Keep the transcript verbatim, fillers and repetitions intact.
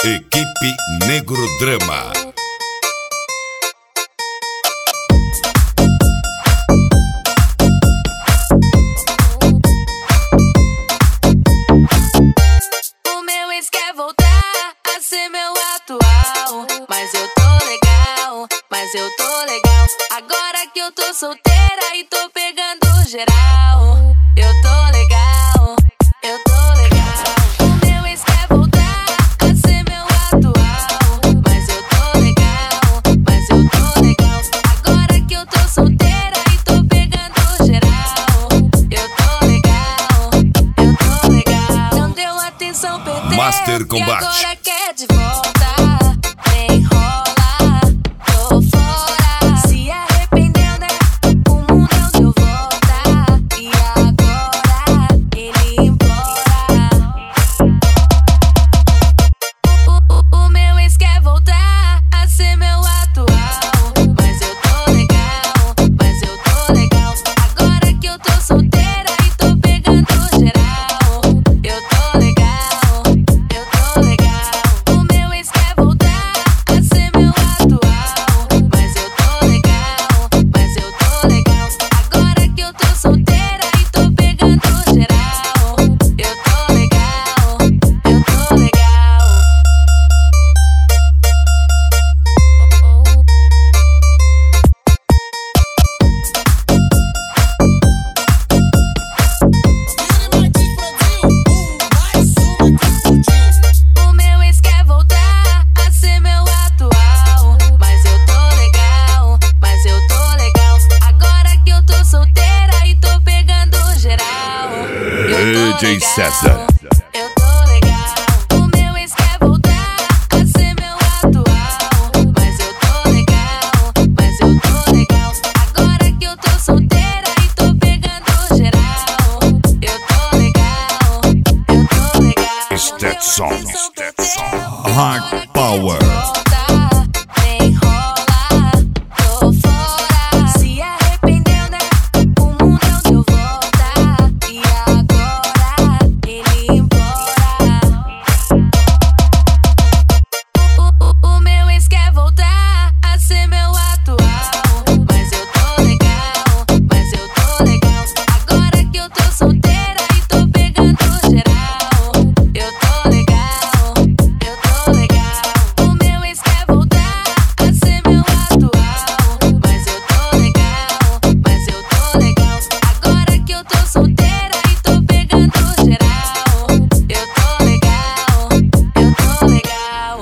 Equipe Negro Drama. O meu ex quer voltar a ser meu atual, mas eu tô legal, mas eu tô legal. Agora que eu tô solteira e tô pegando geral, eu tô legal, eu tô legal. O meu ex quer voltar a ser meu atual, mas eu tô legal, mas eu tô legal. Agora que eu tô solteira e tô pegando geral, eu tô legal, eu tô legal. Não deu atenção, perdeu, Master Combate. e agora quer de volta. Nem rola, tô fora. Se arrependeu, né? O mundo não deu volta. E agora ele implora. O, o, o meu ex quer voltar a ser meu atual, mas eu tô legal, mas eu tô legal. Agora que eu tô solteira e tô pegando geral, eu tô legal, eu tô legal. O meu ex quer voltar a ser meu atual, mas eu tô legal, mas eu tô legal. Agora que eu tô solteira e tô pegando geral, eu tô legal, eu tô legal. O meu ex quer voltar a ser meu atual, mas eu tô legal, mas eu tô legal. Agora que eu tô solteira e tô pegando geral, eu tô D J legal, César. eu tô legal. O meu ex quer voltar a ser meu atual, mas eu tô legal, mas eu tô legal. Agora que eu tô solteira e tô pegando geral, eu tô legal, eu tô legal. Stetson, Stetson, Hard Power. volta.